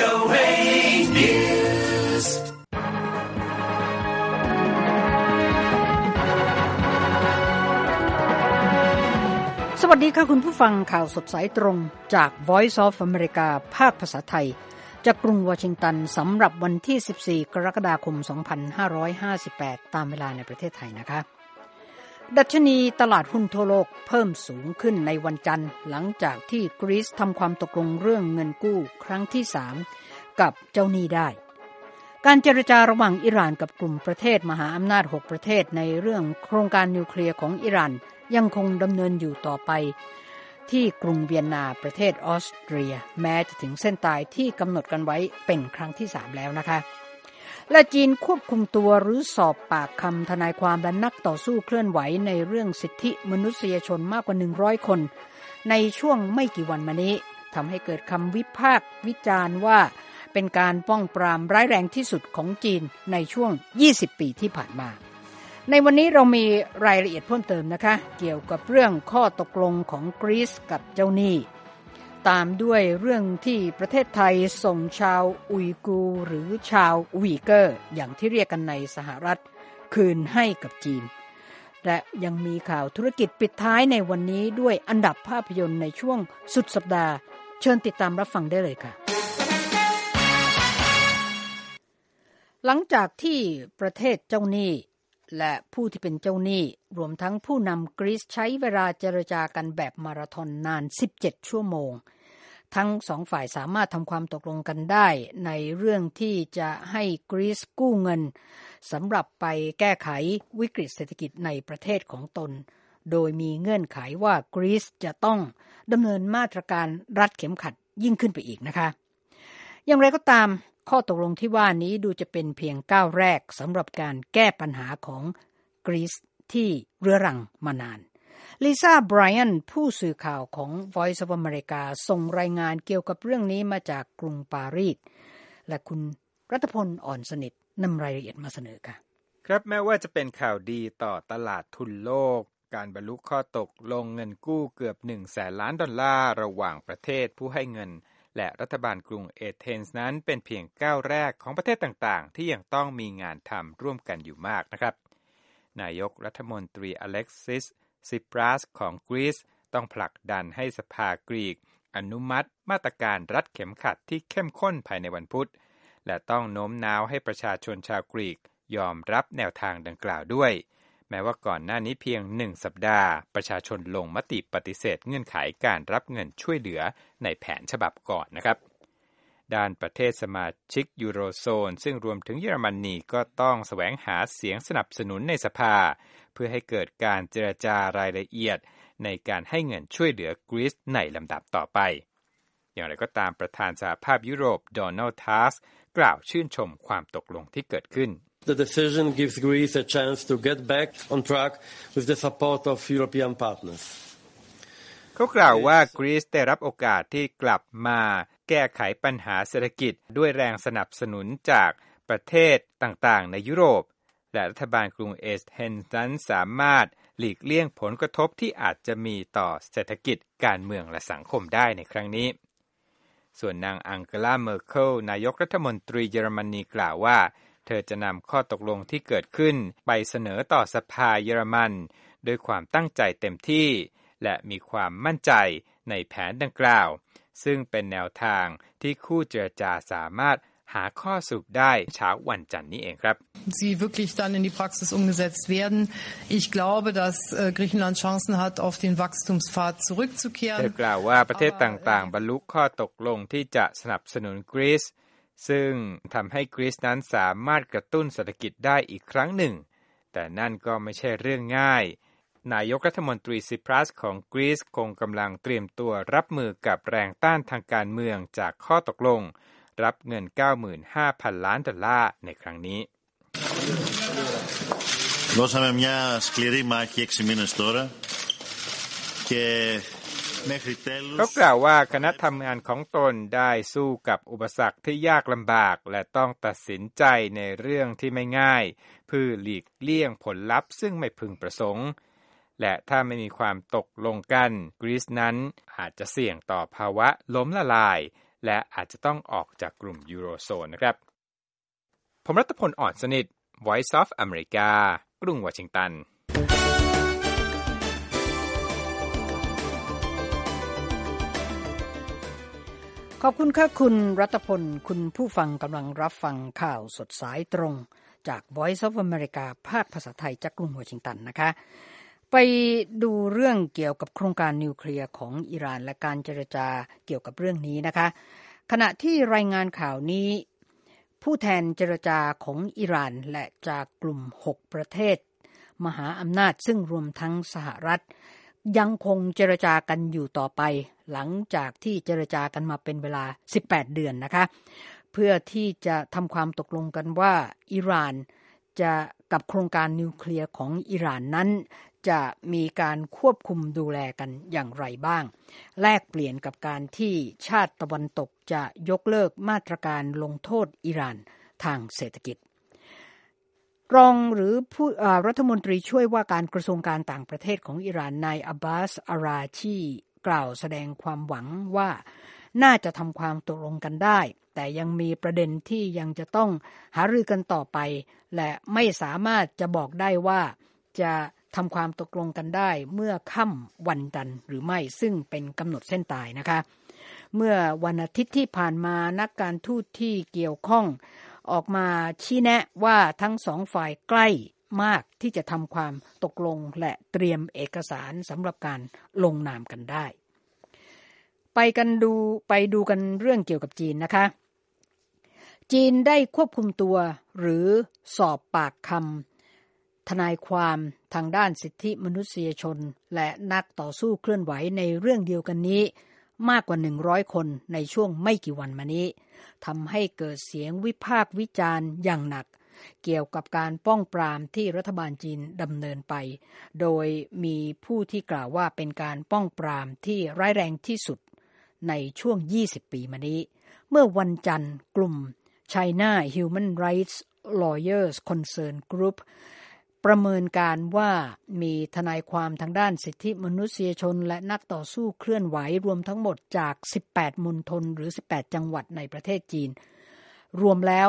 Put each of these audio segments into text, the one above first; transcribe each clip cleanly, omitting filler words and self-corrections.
VOA News สวัสดีค่ะคุณผู้ฟังข่าวสดสายตรงจาก Voice of America ภาคภาษาไทยจากกรุงวอชิงตันสำหรับวันที่14กรกฎาคม2558ตามเวลาในประเทศไทยนะคะดัชนีตลาดหุ้นทั่วโลกเพิ่มสูงขึ้นในวันจันทร์หลังจากที่กรีซทำความตกลงเรื่องเงินกู้ครั้งที่3กับเจ้าหนี้ได้การเจรจาระหว่างอิหร่านกับกลุ่มประเทศมหาอำนาจ6ประเทศในเรื่องโครงการนิวเคลียร์ของอิหร่านยังคงดำเนินอยู่ต่อไปที่กรุงเวียนนาประเทศออสเตรียแม้จะถึงเส้นตายที่กำหนดกันไว้เป็นครั้งที่3แล้วนะคะและจีนควบคุมตัวหรือสอบปากคำทนายความและนักต่อสู้เคลื่อนไหวในเรื่องสิทธิมนุษยชนมากกว่า100คนในช่วงไม่กี่วันมานี้ทำให้เกิดคำวิพากษ์วิจารณ์ว่าเป็นการป้องปรามร้ายแรงที่สุดของจีนในช่วง20ปีที่ผ่านมาในวันนี้เรามีรายละเอียดเพิ่มเติมนะคะเกี่ยวกับเรื่องข้อตกลงของกรีซกับเจ้าหนี้ตามด้วยเรื่องที่ประเทศไทยส่งชาวอุยกูร์หรือชาวอุยเกอร์อย่างที่เรียกกันในสหรัฐคืนให้กับจีนและยังมีข่าวธุรกิจปิดท้ายในวันนี้ด้วยอันดับภาพยนตร์ในช่วงสุดสัปดาห์เชิญติดตามรับฟังได้เลยค่ะหลังจากที่ประเทศเจ้าหนี้และผู้ที่เป็นเจ้าหนี้รวมทั้งผู้นำกรีซใช้เวลาเจรจากันแบบมาราธอนนาน17ชั่วโมงทั้งสองฝ่ายสามารถทำความตกลงกันได้ในเรื่องที่จะให้กรีซกู้เงินสำหรับไปแก้ไขวิกฤตเศรษฐกิจในประเทศของตนโดยมีเงื่อนไขว่ากรีซจะต้องดำเนินมาตรการรัดเข็มขัดยิ่งขึ้นไปอีกนะคะอย่างไรก็ตามข้อตกลงที่ว่านี้ดูจะเป็นเพียงก้าวแรกสำหรับการแก้ปัญหาของกรีซที่เรื้อรังมานานลิซ่าไบรอันผู้สื่อข่าวของ Voice of America ส่งรายงานเกี่ยวกับเรื่องนี้มาจากกรุงปารีสและคุณรัตพลอ่อนสนิทนำรายละเอียดมาเสนอค่ะครับแม้ว่าจะเป็นข่าวดีต่อตลาดทุนโลกการบรรลุข้อตกลงเงินกู้เกือบ$100,000 ล้านระหว่างประเทศผู้ให้เงินและรัฐบาลกรุงเอเธนส์นั้นเป็นเพียงก้าวแรกของประเทศต่างๆที่ยังต้องมีงานทำร่วมกันอยู่มากนะครับนายกรัฐมนตรีอเล็กซิสซิปรัสของกรีซต้องผลักดันให้สภากรีกอนุมัติมาตรการรัดเข็มขัดที่เข้มข้นภายในวันพุธและต้องโน้มน้าวให้ประชาชนชาวกรีกยอมรับแนวทางดังกล่าวด้วยแม้ว่าก่อนหน้านี้เพียง1สัปดาห์ประชาชนลงมติปฏิเสธเงื่อนไขการรับเงินช่วยเหลือในแผนฉบับก่อนนะครับด้านประเทศสมาชิกยูโรโซนซึ่งรวมถึงเยอรมนีก็ต้องแสวงหาเสียงสนับสนุนในสภาเพื่อให้เกิดการเจรจารายละเอียดในการให้เงินช่วยเหลือกรีซในลำดับต่อไปอย่างไรก็ตามประธานสหภาพยุโรปโดนัลด์ ทัสก์กล่าวชื่นชมความตกลงที่เกิดขึ้น The decision gives Greece a chance to get back on track with the support of European partners. เขากล่าวว่ากรีซได้รับโอกาสที่กลับมาแก้ไขปัญหาเศรษฐกิจด้วยแรงสนับสนุนจากประเทศต่างๆในยุโรปและรัฐบาลกรุงเอเธนส์นั้นสามารถหลีกเลี่ยงผลกระทบที่อาจจะมีต่อเศรษฐกิจการเมืองและสังคมได้ในครั้งนี้ส่วนนางอังเกลา เมอร์เคิลนายกรัฐมนตรีเยอรมนีกล่าวว่าเธอจะนำข้อตกลงที่เกิดขึ้นไปเสนอต่อสภาเยอรมันด้วยความตั้งใจเต็มที่และมีความมั่นใจในแผนดังกล่าวซึ่งเป็นแนวทางที่คู่เจรจาสามารถหาข้อสรุปได้เช้าวันจันทร์นี้เองครับ Sie wirklich dann in die Praxis umgesetzt werden. Ich glaube, dass Griechenland Chancen hat, auf den Wachstumspfad zurückzukehren. เธอกล่าวว่าประเทศต่างๆบรรลุข้อตกลงที่จะสนับสนุนกรีซซึ่งทำให้กรีซนั้นสามารถกระตุ้นเศรษฐกิจได้อีกครั้งหนึ่งแต่นั่นก็ไม่ใช่เรื่องง่ายนายกรัฐมนตรีซิปรัสของกรีซคงกำลังเตรียมตัวรับมือกับแรงต้านทางการเมืองจากข้อตกลงรับเงิน $95,000 ล้านในครั้งนี้ Δώσαμε μια σκληρή μάχη 6 μήνες τώρα και เขากล่าวว่าคณะทำงานของตนได้สู้กับอุปสรรคที่ยากลำบากและต้องตัดสินใจในเรื่องที่ไม่ง่ายเพื่อหลีกเลี่ยงผลลัพธ์ซึ่งไม่พึงประสงค์และถ้าไม่มีความตกลงกันกรีซนั้นอาจจะเสี่ยงต่อภาวะล้มละลายและอาจจะต้องออกจากกลุ่มยูโรโซนนะครับผมรัตพล อ่อนสนิท Voice of America กรุงวอชิงตันขอบคุณค่ะคุณรัตพลคุณผู้ฟังกำลังรับฟังข่าวสดสายตรงจาก Voice of America ภาคภาษาไทยจากกรุงวอชิงตันนะคะไปดูเรื่องเกี่ยวกับโครงการนิวเคลียร์ของอิหร่านและการเจรจาเกี่ยวกับเรื่องนี้นะคะขณะที่รายงานข่าวนี้ผู้แทนเจรจาของอิหร่านและจากกลุ่ม6ประเทศมหาอำนาจซึ่งรวมทั้งสหรัฐยังคงเจรจากันอยู่ต่อไปหลังจากที่เจรจากันมาเป็นเวลา18เดือนนะคะเพื่อที่จะทำความตกลงกันว่าอิหร่านจะกับโครงการนิวเคลียร์ของอิหร่านนั้นจะมีการควบคุมดูแลกันอย่างไรบ้างแลกเปลี่ยนกับการที่ชาติตะวันตกจะยกเลิกมาตรการลงโทษอิหร่านทางเศรษฐกิจรองหรือผู้รัฐมนตรีช่วยว่าการกระทรวงการต่างประเทศของอิหร่านนายอับบาส อาราชีกล่าวแสดงความหวังว่าน่าจะทำความตกลงกันได้แต่ยังมีประเด็นที่ยังจะต้องหารือกันต่อไปและไม่สามารถจะบอกได้ว่าจะทำความตกลงกันได้เมื่อค่ำวันจันทร์หรือไม่ซึ่งเป็นกำหนดเส้นตายนะคะเมื่อวันอาทิตย์ที่ผ่านมานักการทูตที่เกี่ยวข้องออกมาชี้แนะว่าทั้งสองฝ่ายใกล้มากที่จะทำความตกลงและเตรียมเอกสารสำหรับการลงนามกันได้ไปดูกันเรื่องเกี่ยวกับจีนนะคะจีนได้ควบคุมตัวหรือสอบปากคำทนายความทางด้านสิทธิมนุษยชนและนักต่อสู้เคลื่อนไหวในเรื่องเดียวกันนี้มากกว่า100คนในช่วงไม่กี่วันมานี้ทำให้เกิดเสียงวิพากษ์วิจารณ์อย่างหนักเกี่ยวกับการป้องปรามที่รัฐบาลจีนดำเนินไปโดยมีผู้ที่กล่าวว่าเป็นการป้องปรามที่ร้ายแรงที่สุดในช่วง20ปีมานี้เมื่อวันจันทร์กลุ่ม China Human Rights Lawyers Concern Group ประเมินการว่ามีทนายความทางด้านสิทธิมนุษยชนและนักต่อสู้เคลื่อนไหวรวมทั้งหมดจาก18มณฑลหรือ18จังหวัดในประเทศจีนรวมแล้ว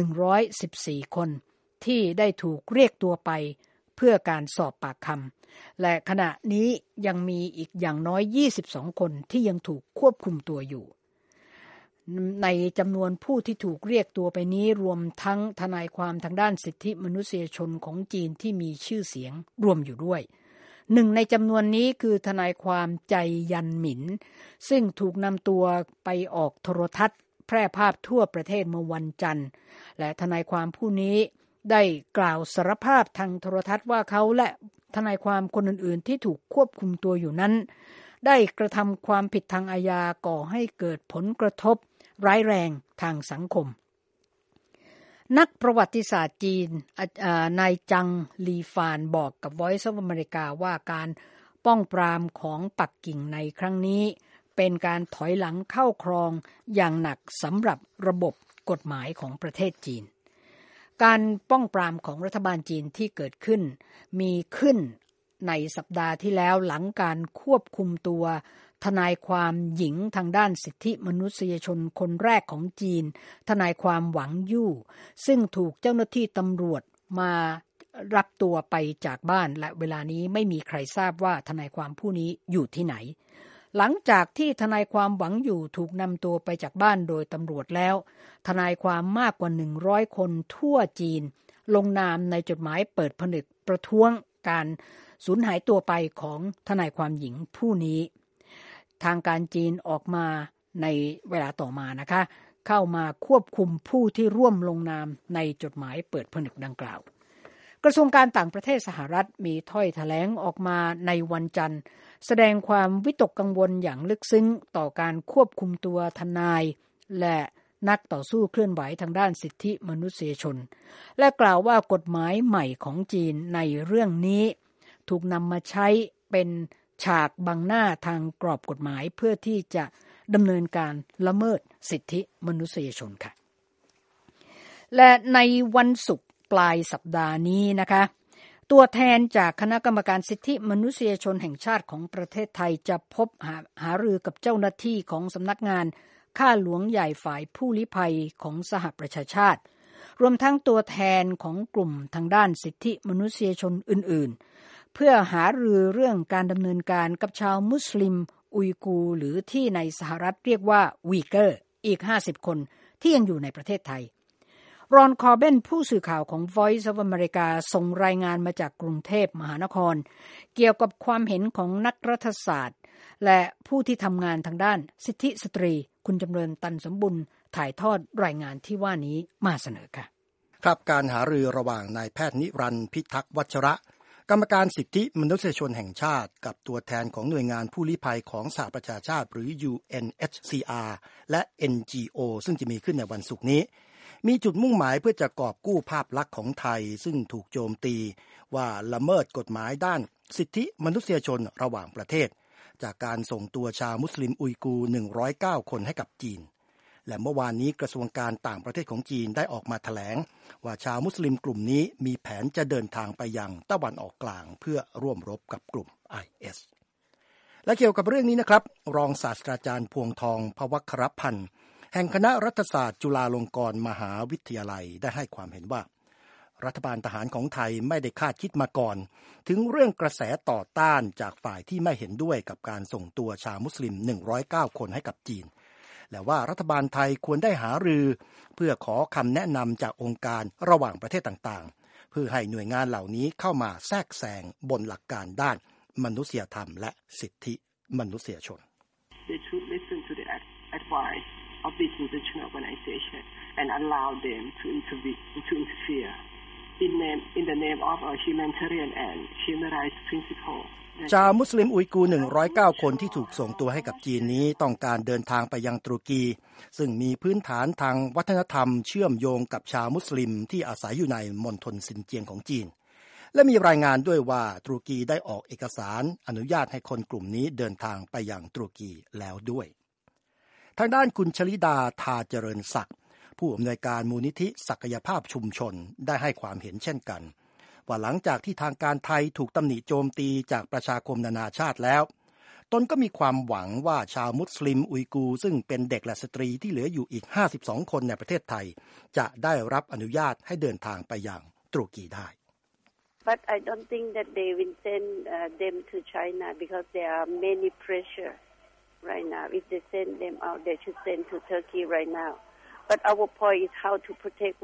114คนที่ได้ถูกเรียกตัวไปเพื่อการสอบปากคำและขณะนี้ยังมีอีกอย่างน้อย22คนที่ยังถูกควบคุมตัวอยู่ในจำนวนผู้ที่ถูกเรียกตัวไปนี้รวมทั้งทนายความทางด้านสิทธิมนุษยชนของจีนที่มีชื่อเสียงรวมอยู่ด้วยหนึ่งในจำนวนนี้คือทนายความใจยันหมินซึ่งถูกนำตัวไปออกโทรทัศน์แพร่ภาพทั่วประเทศเมื่อวันจันทร์และทนายความผู้นี้ได้กล่าวสารภาพทางโทรทัศน์ว่าเขาและทนายความคนอื่นๆที่ถูกควบคุมตัวอยู่นั้นได้กระทำความผิดทางอาญาก่อให้เกิดผลกระทบร้ายแรงทางสังคมนักประวัติศาสตร์จีนนายจังลีฟานบอกกับ Voice of America ว่าการป้องปรามของปักกิ่งในครั้งนี้เป็นการถอยหลังเข้าครองอย่างหนักสำหรับระบบกฎหมายของประเทศจีนการป้องปรามของรัฐบาลจีนที่เกิดขึ้นมีขึ้นในสัปดาห์ที่แล้วหลังการควบคุมตัวทนายความหญิงทางด้านสิทธิมนุษยชนคนแรกของจีนทนายความหวังยู่ซึ่งถูกเจ้าหน้าที่ตำรวจมารับตัวไปจากบ้านและเวลานี้ไม่มีใครทราบว่าทนายความผู้นี้อยู่ที่ไหนหลังจากที่ทนายความหวังอยู่ถูกนำตัวไปจากบ้านโดยตำรวจแล้วทนายความมากกว่า100คนทั่วจีนลงนามในจดหมายเปิดผนึกประท้วงการสูญหายตัวไปของทนายความหญิงผู้นี้ทางการจีนออกมาในเวลาต่อมานะคะเข้ามาควบคุมผู้ที่ร่วมลงนามในจดหมายเปิดผนึกดังกล่าวกระทรวงการต่างประเทศสหรัฐมีถ้อยแถลงออกมาในวันจันทร์แสดงความวิตกกังวลอย่างลึกซึ้งต่อการควบคุมตัวทนายและนักต่อสู้เคลื่อนไหวทางด้านสิทธิมนุษยชนและกล่าวว่ากฎหมายใหม่ของจีนในเรื่องนี้ถูกนำมาใช้เป็นฉากบังหน้าทางกรอบกฎหมายเพื่อที่จะดำเนินการละเมิดสิทธิมนุษยชนค่ะและในวันศุกร์ปลายสัปดาห์นี้นะคะตัวแทนจากคณะกรรมการสิทธิมนุษยชนแห่งชาติของประเทศไทยจะพบหารือกับเจ้าหน้าที่ของสำนักงานข้าหลวงใหญ่ฝ่ายผู้ลี้ภัยของสหประชาชาติรวมทั้งตัวแทนของกลุ่มทางด้านสิทธิมนุษยชนอื่นๆเพื่อหารือเรื่องการดำเนินการกับชาวมุสลิมอุยกูร์หรือที่ในสหรัฐเรียกว่าวีเกอร์อีก50คนที่ยังอยู่ในประเทศไทยรอนคอร์เบนผู้สื่อข่าวของ Voice of America ส่งรายงานมาจากกรุงเทพมหานครเกี่ยวกับความเห็นของนักรัฐศาสตร์และผู้ที่ทำงานทางด้านสิทธิสตรีคุณจำเริญตันสมบุญถ่ายทอดรายงานที่ว่านี้มาเสนอค่ะครับการหารือระหว่างนายแพทย์นิรันดร์พิทักษ์วัชระกรรมการสิทธิมนุษยชนแห่งชาติกับตัวแทนของหน่วยงานผู้ลี้ภัยของสหประชาชาติหรือ UNHCR และ NGO ซึ่งจะมีขึ้นในวันศุกร์นี้มีจุดมุ่งหมายเพื่อจะกอบกู้ภาพลักษณ์ของไทยซึ่งถูกโจมตีว่าละเมิดกฎหมายด้านสิทธิมนุษยชนระหว่างประเทศจากการส่งตัวชาวมุสลิมอุยกูร์109คนให้กับจีนและเมื่อวานนี้กระทรวงการต่างประเทศของจีนได้ออกมาแถลงว่าชาวมุสลิมกลุ่มนี้มีแผนจะเดินทางไปยังตะวันออกกลางเพื่อร่วมรบกับกลุ่ม IS และเกี่ยวกับเรื่องนี้นะครับรองศาสตราจารย์พวงทองภวครพันธ์แห่งคณะรัฐศาสตร์จุฬาลงกรณ์มหาวิทยาลัยได้ให้ความเห็นว่ารัฐบาลทหารของไทยไม่ได้คาดคิดมาก่อนถึงเรื่องกระแสต่อต้านจากฝ่ายที่ไม่เห็นด้วยกับการส่งตัวชาวมุสลิม109คนให้กับจีนและว่ารัฐบาลไทยควรได้หารือเพื่อขอคำแนะนำจากองค์การระหว่างประเทศต่างๆเพื่อให้หน่วยงานเหล่านี้เข้ามาแทรกแซงบนหลักการด้านมนุษยธรรมและสิทธิมนุษยชน They should listen to the advice of the international organization and allow them to interfere in the name of a humanitarian and human rights principleชาวมุสลิมอุยกูร์109คนที่ถูกส่งตัวให้กับจีนนี้ต้องการเดินทางไปยังตุรกีซึ่งมีพื้นฐานทางวัฒนธรรมเชื่อมโยงกับชาวมุสลิมที่อาศัยอยู่ในมณฑลซินเจียงของจีนและมีรายงานด้วยว่าตุรกีได้ออกเอกสารอนุญาตให้คนกลุ่มนี้เดินทางไปยังตุรกีแล้วด้วยทางด้านคุณชลิดาทาเจริญศักดิ์ผู้อำนวยการมูลนิธิศักยภาพชุมชนได้ให้ความเห็นเช่นกันว่าหลังจากที่ทางการไทยถูกตำหนิโจมตีจากประชาคมนานาชาติแล้วตนก็มีความหวังว่าชาวมุสลิมอุยกูร์ซึ่งเป็นเด็กและสตรีที่เหลืออยู่อีก52คนในประเทศไทยจะได้รับอนุญาตให้เดินทางไปยังตุรกีได้ But I don't think that they will send them to China because there are many pressure right now. If they send them out, they should send to Turkey right now. But our point is how to protect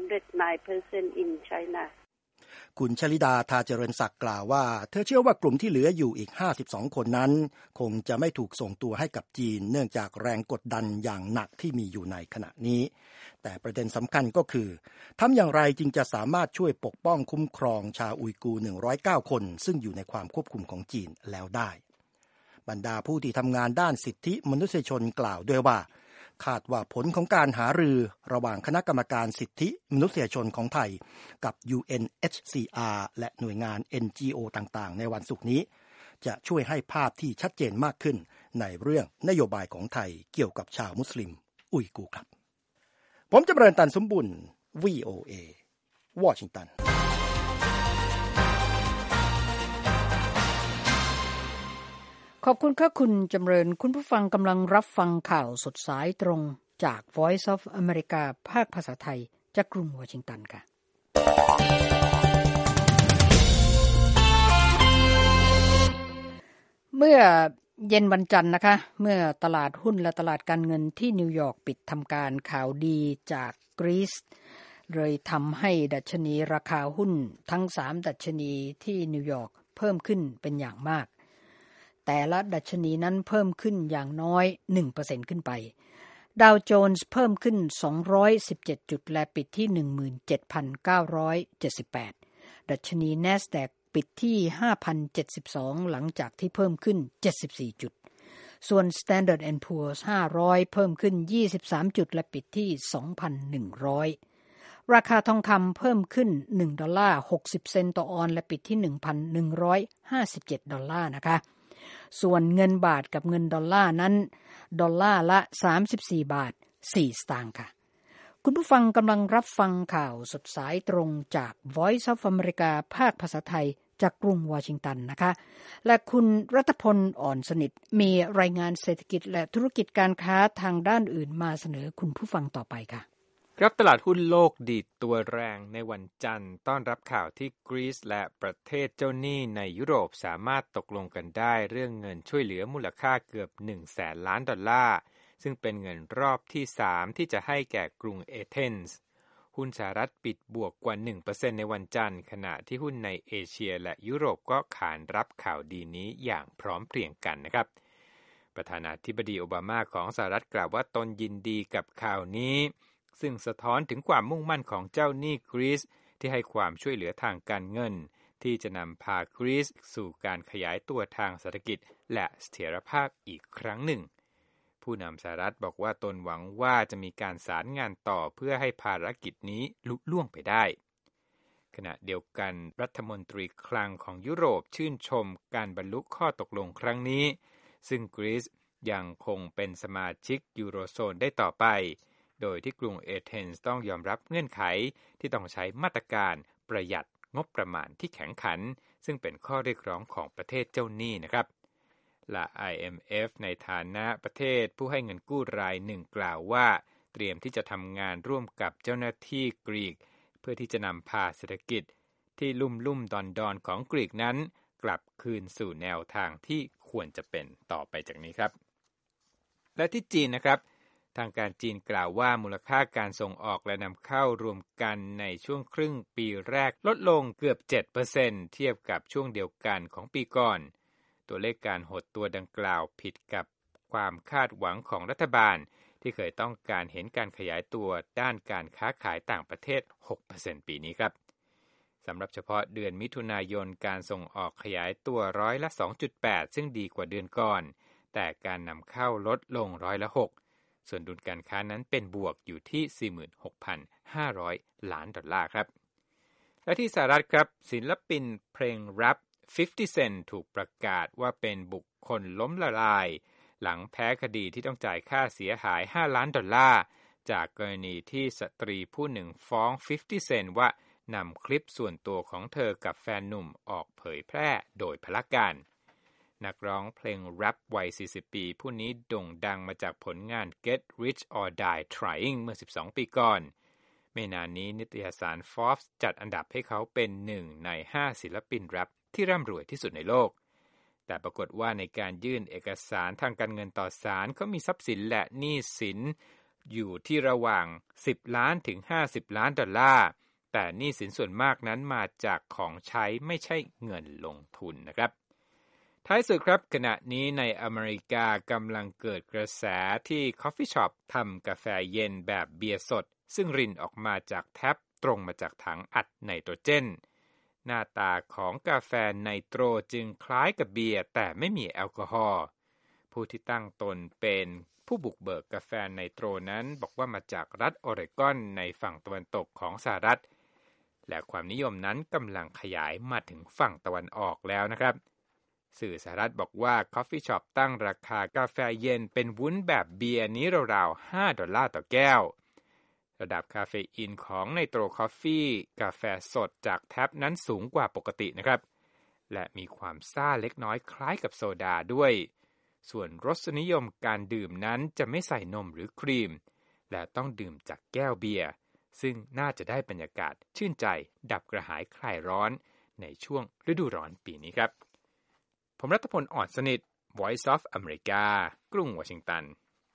109% in China. คุณชลิดาทาเจริญศักดิ์กล่าวว่าเธอเชื่อว่ากลุ่มที่เหลืออยู่อีก52คนนั้นคงจะไม่ถูกส่งตัวให้กับจีนเนื่องจากแรงกดดันอย่างหนักที่มีอยู่ในขณะนี้แต่ประเด็นสำคัญก็คือทำอย่างไรจึงจะสามารถช่วยปกป้องคุ้มครองชาวอุยกูร์109คนซึ่งอยู่ในความควบคุมของจีนแล้วได้บรรดาผู้ที่ทำงานด้านสิทธิมนุษยชนกล่าวด้วยว่าคาดว่าผลของการหารือระหว่างคณะกรรมการสิทธิมนุษยชนของไทยกับ UNHCR และหน่วยงาน NGO ต่างๆในวันศุกร์นี้จะช่วยให้ภาพที่ชัดเจนมากขึ้นในเรื่องนโยบายของไทยเกี่ยวกับชาวมุสลิมอุยกูร์ครับผมจำเริญตันสมบุญ VOA วอชิงตันขอบคุณค่ะคุณจำเริญคุณผู้ฟังกำลังรับฟังข่าวสดสายตรงจาก Voice of America ภาคภาษาไทยจากกรุงวอชิงตันค่ะเมื่อเย็นวันจันทร์นะคะเมื่อตลาดหุ้นและตลาดการเงินที่นิวยอร์กปิดทำการข่าวดีจากกรีซเลยทำให้ดัชนีราคาหุ้นทั้ง3ดัชนีที่นิวยอร์กเพิ่มขึ้นเป็นอย่างมากแต่ละดัชนีนั้นเพิ่มขึ้นอย่างน้อย 1% ขึ้นไปดาวโจนส์เพิ่มขึ้น217จุดและปิดที่ 17,978 ดัชนี NASDAQ ปิดที่ 5,072 หลังจากที่เพิ่มขึ้น74จุดส่วน Standard & Poor's 500 เพิ่มขึ้น23จุดและปิดที่ 2,100 ราคาทองคำเพิ่มขึ้น$1.60ต่อออนซ์และปิดที่ $1,157 นะคะส่วนเงินบาทกับเงินดอลลาร์นั้นดอลลาร์ละ34บาท4สตางค์ค่ะคุณผู้ฟังกำลังรับฟังข่าวสดสายตรงจาก Voice of America ภาคภาษาไทยจากกรุงวอชิงตันนะคะและคุณรัตพลอ่อนสนิทมีรายงานเศรษฐกิจและธุรกิจการค้าทางด้านอื่นมาเสนอคุณผู้ฟังต่อไปค่ะครับตลาดหุ้นโลกดีดตัวแรงในวันจันทร์ต้อนรับข่าวที่กรีซและประเทศเจ้าหนี้ในยุโรปสามารถตกลงกันได้เรื่องเงินช่วยเหลือมูลค่าเกือบ 100,000 ล้านดอลลาร์ซึ่งเป็นเงินรอบที่3ที่จะให้แก่กรุงเอเธนส์หุ้นสหรัฐปิดบวกกว่า 1% ในวันจันทร์ขณะที่หุ้นในเอเชียและยุโรปก็ขานรับข่าวดีนี้อย่างพร้อมเพรียงกันนะครับประธานาธิบดีโอบามาของสหรัฐกล่าวว่าตนยินดีกับข่าวนี้ซึ่งสะท้อนถึงความมุ่งมั่นของเจ้าหนี้กรีซที่ให้ความช่วยเหลือทางการเงินที่จะนำพากรีซสู่การขยายตัวทางเศรษฐกิจและเสถียรภาพอีกครั้งหนึ่งผู้นำสหรัฐบอกว่าตนหวังว่าจะมีการสารงานต่อเพื่อให้ภารกิจนี้ลุล่วงไปได้ขณะเดียวกันรัฐมนตรีคลังของยุโรปชื่นชมการบรรลุข้อตกลงครั้งนี้ซึ่งกรีซยังคงเป็นสมาชิกยูโรโซนได้ต่อไปโดยที่กรุงเอเธนส์ต้องยอมรับเงื่อนไขที่ต้องใช้มาตรการประหยัดงบประมาณที่แข็งขันซึ่งเป็นข้อเรียกร้องของประเทศเจ้าหนี้นะครับและ IMF ในฐานะประเทศผู้ให้เงินกู้รายหนึ่งกล่าวว่าเตรียมที่จะทำงานร่วมกับเจ้าหน้าที่กรีกเพื่อที่จะนำพาเศรษฐกิจที่ลุ่มดอนของกรีกนั้นกลับคืนสู่แนวทางที่ควรจะเป็นต่อไปจากนี้ครับและที่จีนนะครับทางการจีนกล่าวว่ามูลค่าการส่งออกและนำเข้ารวมกันในช่วงครึ่งปีแรกลดลงเกือบ 7% เทียบกับช่วงเดียวกันของปีก่อนตัวเลขการหดตัวดังกล่าวผิดกับความคาดหวังของรัฐบาลที่เคยต้องการเห็นการขยายตัวด้านการค้าขายต่างประเทศ 6% ปีนี้ครับสำหรับเฉพาะเดือนมิถุนายนการส่งออกขยายตัวร้อยละ 2.8 ซึ่งดีกว่าเดือนก่อนแต่การนำเข้าลดลงร้อยละ 6ส่วนดุลการค้านั้นเป็นบวกอยู่ที่ 46,500 ล้านดอลลาร์ครับและที่สหรัฐครับศิลปินเพลงแรป50 Cent ถูกประกาศว่าเป็นบุคคลล้มละลายหลังแพ้คดีที่ต้องจ่ายค่าเสียหาย5ล้านดอลลาร์จากกรณีที่สตรีผู้หนึ่งฟ้อง50 Cent ว่านำคลิปส่วนตัวของเธอกับแฟนหนุ่มออกเผยแพร่โดยพลการนักร้องเพลงแรปวัย40ปีผู้นี้โด่งดังมาจากผลงาน Get Rich or Die Trying เมื่อ12ปีก่อนไม่นานนี้นิตยสาร Forbes จัดอันดับให้เขาเป็น1ใน5ศิลปินแรปที่ร่ำรวยที่สุดในโลกแต่ปรากฏว่าในการยื่นเอกสารทางการเงินต่อศาลเขามีทรัพย์สินและหนี้สินอยู่ที่ระหว่าง10ล้านถึง50ล้านดอลลาร์แต่หนี้สินส่วนมากนั้นมาจากของใช้ไม่ใช่เงินลงทุนนะครับท้ายสุดครับขณะนี้ในอเมริกากำลังเกิดกระแสที่ Coffee Shop ทำกาแฟเย็นแบบเบียร์สดซึ่งรินออกมาจากแท็ปตรงมาจากถังอัดไนโตรเจนหน้าตาของกาแฟไนโตรจึงคล้ายกับเบียร์แต่ไม่มีแอลกอฮอล์ผู้ที่ตั้งตนเป็นผู้บุกเบิกกาแฟไนโตรนั้นบอกว่ามาจากรัฐออเรกอนในฝั่งตะวันตกของสหรัฐและความนิยมนั้นกำลังขยายมาถึงฝั่งตะวันออกแล้วนะครับสื่อสหรัฐบอกว่า Coffee Shop ตั้งราคากาแฟเย็นเป็นวุ้นแบบเบียร์นี้ราวๆ$5ต่อแก้วระดับคาเฟอีนของไนโตรคอฟฟี่กาแฟสดจากแท็บนั้นสูงกว่าปกตินะครับและมีความซ่าเล็กน้อยคล้ายกับโซดาด้วยส่วนรสนิยมการดื่มนั้นจะไม่ใส่นมหรือครีมและต้องดื่มจากแก้วเบียร์ซึ่งน่าจะได้บรรยากาศชื่นใจดับกระหายคลายร้อนในช่วงฤดูร้อนปีนี้ครับผมรัตพลอ่อนสนิท Voice of America กรุงวอชิงตัน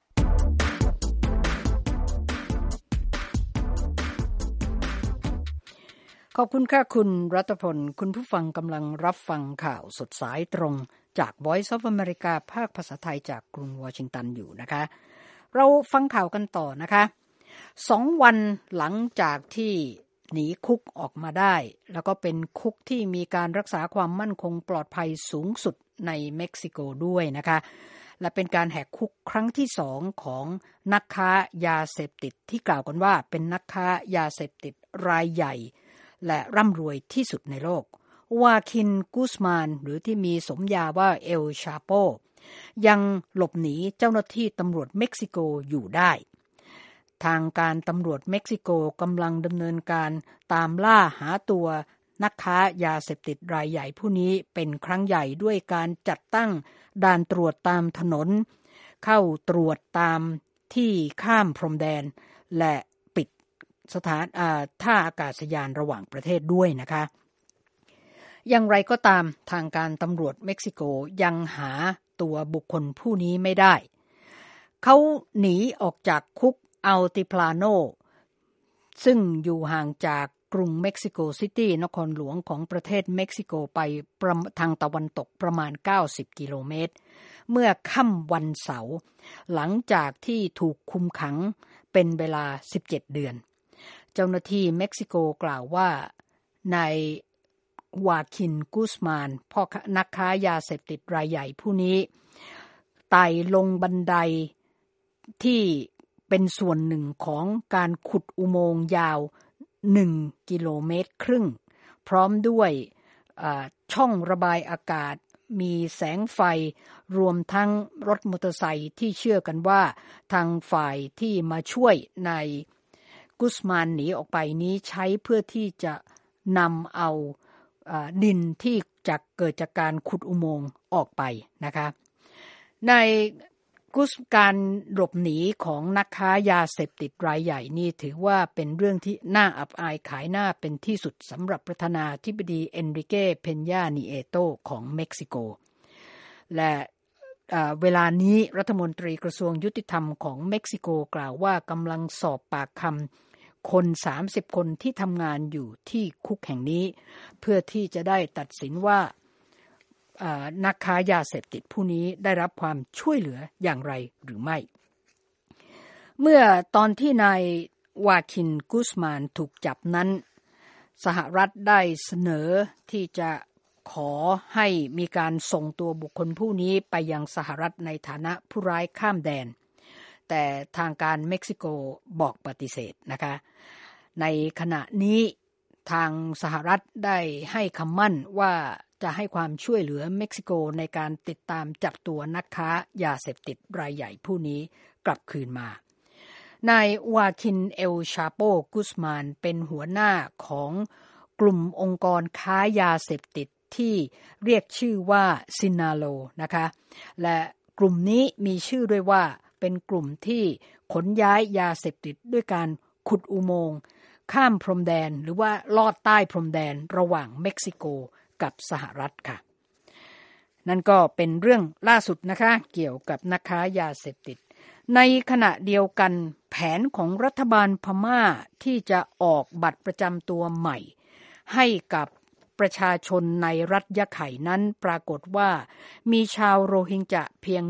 ขอบคุณค่ะคุณรัตพลคุณผู้ฟังกำลังรับฟังข่าวสดสายตรงจาก Voice of America ภาคภาษาไทยจากกรุงวอชิงตันอยู่นะคะเราฟังข่าวกันต่อนะคะ2 วันหลังจากที่หนีคุกออกมาได้แล้วก็เป็นคุกที่มีการรักษาความมั่นคงปลอดภัยสูงสุดในเม็กซิโกด้วยนะคะและเป็นการแหกคุกครั้งที่2ของนักค้ายาเสพติดที่กล่าวกันว่าเป็นนักค้ายาเสพติดรายใหญ่และร่ำรวยที่สุดในโลกวาคินกุสมานหรือที่มีสมญาว่าเอลชาโปยังหลบหนีเจ้าหน้าที่ตำรวจเม็กซิโกอยู่ได้ทางการตำรวจเม็กซิโกกำลังดำเนินการตามล่าหาตัวนักค้ายาเสพติดรายใหญ่ผู้นี้เป็นครั้งใหญ่ด้วยการจัดตั้งด่านตรวจตามถนนเข้าตรวจตามที่ข้ามพรมแดนและปิดสถานท่าอากาศยานระหว่างประเทศด้วยนะคะอย่างไรก็ตามทางการตำรวจเม็กซิโกยังหาตัวบุคคลผู้นี้ไม่ได้เขาหนีออกจากคุกอัลติพลาโนซึ่งอยู่ห่างจากกรุงเม็กซิโกซิตี้นครหลวงของประเทศเม็กซิโกไปทางตะวันตกประมาณ90กิโลเมตรเมื่อค่ำวันเสาร์หลังจากที่ถูกคุมขังเป็นเวลา17เดือนเจ้าหน้าที่เม็กซิโกกล่าวว่านาย วาคินกุสมานพ่อนักค้ายาเสพติดรายใหญ่ผู้นี้ไต่ลงบันไดที่เป็นส่วนหนึ่งของการขุดอุโมงค์ยาว1.5 กิโลเมตรพร้อมด้วยช่องระบายอากาศมีแสงไฟรวมทั้งรถมอเตอร์ไซค์ที่เชื่อกันว่าทางฝ่ายที่มาช่วยนายกุสมานหนีออกไปนี้ใช้เพื่อที่จะนำเอาดินที่จะเกิดจากการขุดอุโมงค์ออกไปนะคะในการหลบหนีของนักค้ายาเสพติดรายใหญ่นี่ถือว่าเป็นเรื่องที่น่าอับอายขายหน้าเป็นที่สุดสำหรับประธานาธิบดีเอนริเก้เพญญานีเอโตของเม็กซิโกและเวลานี้รัฐมนตรีกระทรวงยุติธรรมของเม็กซิโกกล่าวว่ากำลังสอบปากคำคน30คนที่ทำงานอยู่ที่คุกแห่งนี้เพื่อที่จะได้ตัดสินว่านักค้ายาเสพติดผู้นี้ได้รับความช่วยเหลืออย่างไรหรือไม่เมื่อตอนที่นายวาคินกุสมานถูกจับนั้นสหรัฐได้เสนอที่จะขอให้มีการส่งตัวบุคคลผู้นี้ไปยังสหรัฐในฐานะผู้ร้ายข้ามแดนแต่ทางการเม็กซิโกบอกปฏิเสธนะคะในขณะนี้ทางสหรัฐได้ให้คำมั่นว่าจะให้ความช่วยเหลือเม็กซิโกในการติดตามจับตัวนักค้ายาเสพติดรายใหญ่ผู้นี้กลับคืนมานายวาคินเอลชาโปกุสมานเป็นหัวหน้าของกลุ่มองค์กรค้ายาเสพติดที่เรียกชื่อว่าซินาโลนะคะและกลุ่มนี้มีชื่อด้วยว่าเป็นกลุ่มที่ขนย้ายยาเสพติดด้วยการขุดอุโมงค์ข้ามพรมแดนหรือว่าลอดใต้พรมแดนระหว่างเม็กซิโกกับสหรัฐค่ะนั่นก็เป็นเรื่องล่าสุดนะคะเกี่ยวกับนักค้ายาเสพติดในขณะเดียวกันแผนของรัฐบาลพม่าที่จะออกบัตรประจำตัวใหม่ให้กับประชาชนในรัฐยะไข่นั้นปรากฏว่ามีชาวโรฮิงญะเพียง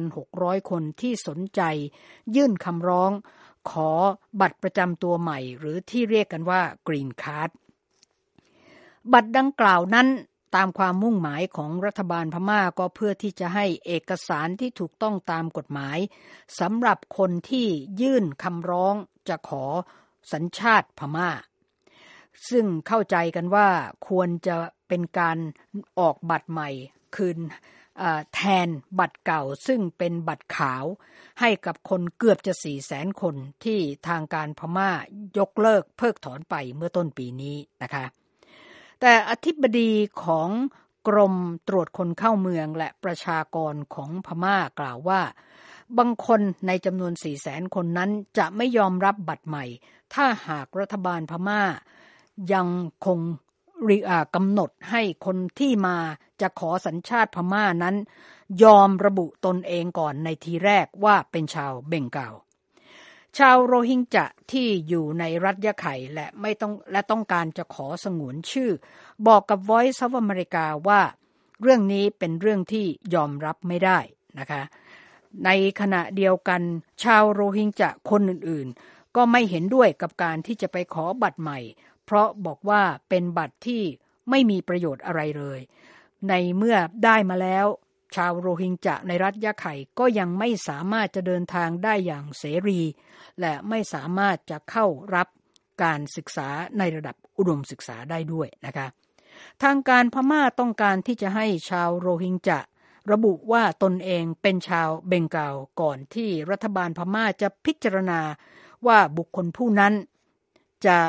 1,600 คนที่สนใจยื่นคำร้องขอบัตรประจำตัวใหม่หรือที่เรียกกันว่ากรีนการ์ดบัตรดังกล่าวนั้นตามความมุ่งหมายของรัฐบาลพม่าก็เพื่อที่จะให้เอกสารที่ถูกต้องตามกฎหมายสำหรับคนที่ยื่นคำร้องจะขอสัญชาติพม่าซึ่งเข้าใจกันว่าควรจะเป็นการออกบัตรใหม่คืนแทนบัตรเก่าซึ่งเป็นบัตรขาวให้กับคนเกือบจะ 400,000 คนที่ทางการพม่ายกเลิกเพิกถอนไปเมื่อต้นปีนี้นะคะแต่อธิบดีของกรมตรวจคนเข้าเมืองและประชากรของพม่ากล่าวว่าบางคนในจำนวน 400,000 คนนั้นจะไม่ยอมรับบัตรใหม่ถ้าหากรัฐบาลพม่ายังคงกำหนดให้คนที่มาจะขอสัญชาติพม่านั้นยอมระบุตนเองก่อนในทีแรกว่าเป็นชาวเบงกาลชาวโรฮิงญะที่อยู่ในรัฐยะไข่และต้องการจะขอสงวนชื่อบอกกับ Voice of America ว่าเรื่องนี้เป็นเรื่องที่ยอมรับไม่ได้นะคะในขณะเดียวกันชาวโรฮิงญะคนอื่นๆก็ไม่เห็นด้วยกับการที่จะไปขอบัตรใหม่เพราะบอกว่าเป็นบัตรที่ไม่มีประโยชน์อะไรเลยในเมื่อได้มาแล้วชาวโรฮิงญะในรัฐยะไข่ก็ยังไม่สามารถจะเดินทางได้อย่างเสรีและไม่สามารถจะเข้ารับการศึกษาในระดับอุดมศึกษาได้ด้วยนะคะทางการพม่าต้องการที่จะให้ชาวโรฮิงญะระบุว่าตนเองเป็นชาวเบงกาลก่อนที่รัฐบาลพม่าจะพิจารณาว่าบุคคลผู้นั้นจะ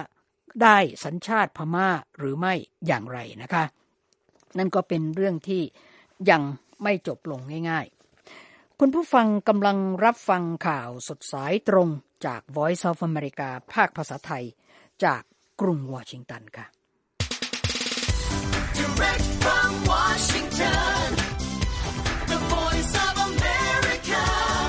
ได้สัญชาติพม่าหรือไม่อย่างไรนะคะนั่นก็เป็นเรื่องที่ยังไม่จบลงง่ายๆคุณผู้ฟังกำลังรับฟังข่าวสดสายตรงจาก Voice of America ภาคภาษาไทยจากกรุงวอชิงตันค่ะ Direct from Washington, the Voice of America,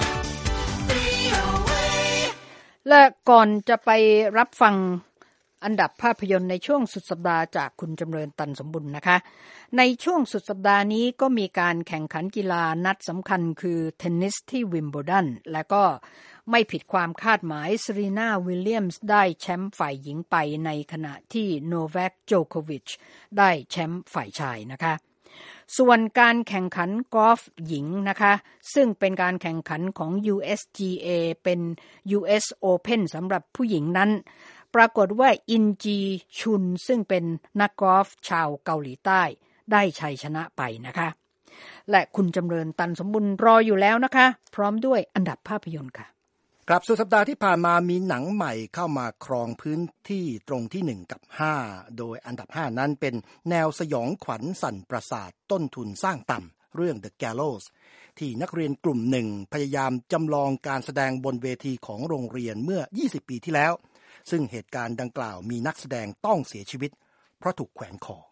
VOA. และก่อนจะไปรับฟังอันดับภาพยนตร์ในช่วงสุดสัปดาห์จากคุณจำเริญตันสมบุญนะคะในช่วงสุดสัปดาห์นี้ก็มีการแข่งขันกีฬานัดสำคัญคือเทนนิสที่วิมเบิลดันและก็ไม่ผิดความคาดหมายเซรีนาวิลเลียมส์ได้แชมป์ฝ่ายหญิงไปในขณะที่โนแวคโจโควิชได้แชมป์ฝ่ายชายนะคะส่วนการแข่งขันกอล์ฟหญิงนะคะซึ่งเป็นการแข่งขันของ USGA เป็น US Open สำหรับผู้หญิงนั้นปรากฏว่าอินจีชุนซึ่งเป็นนักกอล์ฟชาวเกาหลีใต้ได้ชัยชนะไปนะคะและคุณจำเริญตันสมบุญรออยู่แล้วนะคะพร้อมด้วยอันดับภาพยนตร์ค่ะครับสุดสัปดาห์ที่ผ่านมามีหนังใหม่เข้ามาครองพื้นที่ตรงที่1กับ5โดยอันดับ5นั้นเป็นแนวสยองขวัญสั่นประสาทต้นทุนสร้างต่ำเรื่อง The Gallows ที่นักเรียนกลุ่มหนึ่งพยายามจำลองการแสดงบนเวทีของโรงเรียนเมื่อ20ปีที่แล้วซึ่งเหตุการณ์ดังกล่าวมีนักแสดงต้องเสียชีวิตเพราะถูกแขวนคอ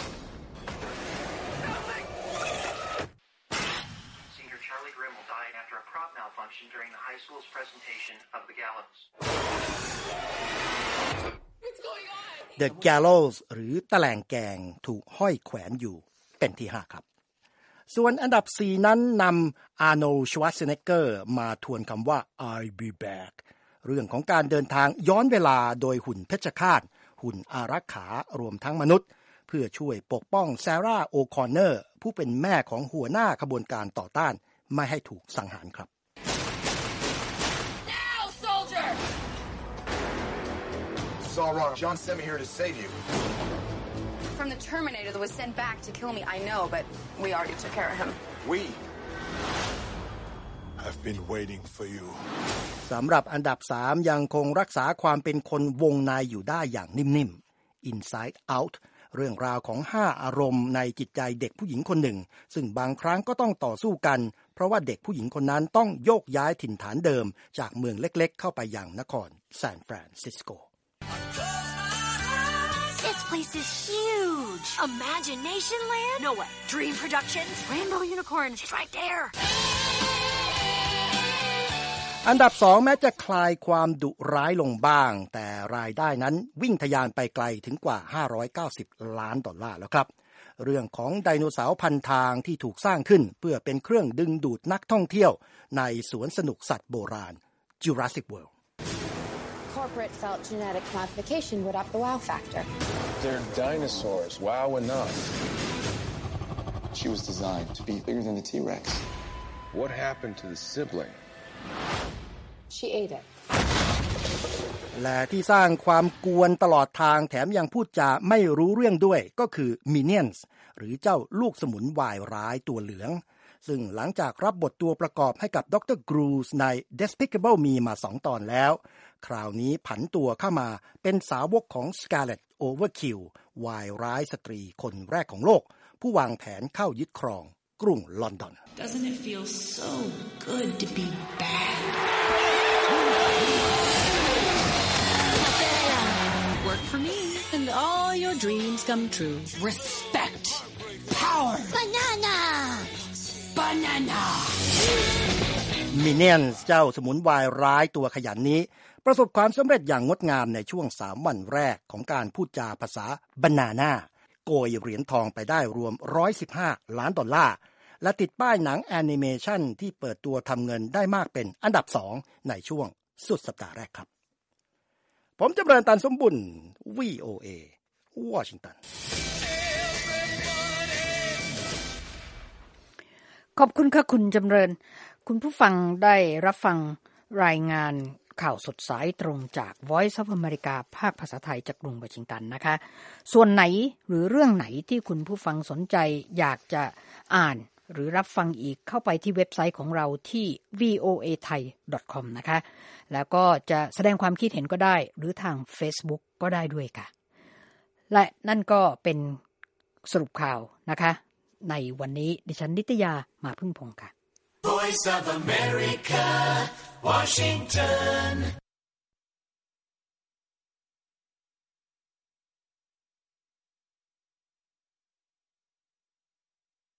during the high school's presentation of The Gallows. The Gallows หรือตะแลงแกงถูกห้อยแขวนอยู่เป็นที่5ครับส่วนอันดับ4นั้นนำอาร์โนลด์ ชวาร์ซเนกเกอร์มาทวนคำว่า I'll be back เรื่องของการเดินทางย้อนเวลาโดยหุ่นเพชฌฆาตหุ่นอารักขารวมทั้งมนุษย์เพื่อช่วยปกป้องแซร่าโอคอนเนอร์ผู้เป็นแม่ของหัวหน้าขบวนการต่อต้านไม่ให้ถูกสังหารครับ It's all wrong. John sent me here to save you. From the Terminator that was sent back to kill me, I know, but we already took care of him. We have been waiting for you. สำหรับอันดับ3ยังคงรักษาความเป็นคนวงในอยู่ได้อย่างนิ่มๆ Inside Out เรื่องราวของ5อารมณ์ในจิตใจเด็กผู้หญิงคนหนึ่งซึ่งบางครั้งก็ต้องต่อสู้กันเพราะว่าเด็กผู้หญิงคนนั้นต้องโยกย้ายถิ่นฐานเดิมจากเมืองเล็กๆเข้าไปยังนครซานฟรานซิสโก This place is huge. Imagination Land? No way. Dream Productions? Rainbow Unicorns? It's right there. อันดับ2แม้จะคลายความดุร้ายลงบ้างแต่รายได้นั้นวิ่งทะยานไปไกลถึงกว่า$590 ล้านแล้วครับเรื่องของไดโนเสาร์พันทางที่ถูกสร้างขึ้นเพื่อเป็นเครื่องดึงดูดนักท่องเที่ยวในสวนสนุกสัตว์โบราณ Jurassic World.Corporate felt genetic modification would up the wow factor. They're dinosaurs. Wow enough. She was designed to be bigger than the T-Rex. What happened to the sibling? She ate it. และที่สร้างความกวนตลอดทางแถมยังพูดจาไม่รู้เรื่องด้วยก็คือ Minions หรือเจ้าลูกสมุนวายร้ายตัวเหลืองซึ่งหลังจากรับบทตัวประกอบให้กับดร. Grooves ใน Despicable Me มา2 ตอนแล้วคราวนี้ผันตัวเข้ามาเป็นสาวกของ Scarlet Overkill วายร้ายสตรีคนแรกของโลกผู้วางแผนเข้ายึดครองกรุงลอนดอน Doesn't it feel so good to be bad? Work for me and all your dreams come true. Respect. Power. Banana. Minions เจ้าสมุนวายร้ายตัวขยันนี้ประสบความสำเร็จอย่างงดงามในช่วง3 วันแรกของการพูดจาภาษา Banana โกยเหรียญทองไปได้รวม$115 ล้านและติดป้ายหนังแอนิเมชันที่เปิดตัวทำเงินได้มากเป็นอันดับ2ในช่วงสุดสัปดาห์แรกครับผมจำเริญตันสมบุญ VOA วอชิงตันขอบคุณค่ะคุณจำเริญคุณผู้ฟังได้รับฟังรายงานข่าวสดสายตรงจาก Voice of America ภาคภาษาไทยจากกรุงวอชิงตันนะคะส่วนไหนหรือเรื่องไหนที่คุณผู้ฟังสนใจอยากจะอ่านหรือรับฟังอีกเข้าไปที่เว็บไซต์ของเราที่ voathai.com นะคะแล้วก็จะแสดงความคิดเห็นก็ได้หรือทาง Facebook ก็ได้ด้วยค่ะและนั่นก็เป็นสรุปข่าวนะคะในวันนี้ดิฉันนิตยามาพึ่งพงษ์ค่ะ Voice of America, Washington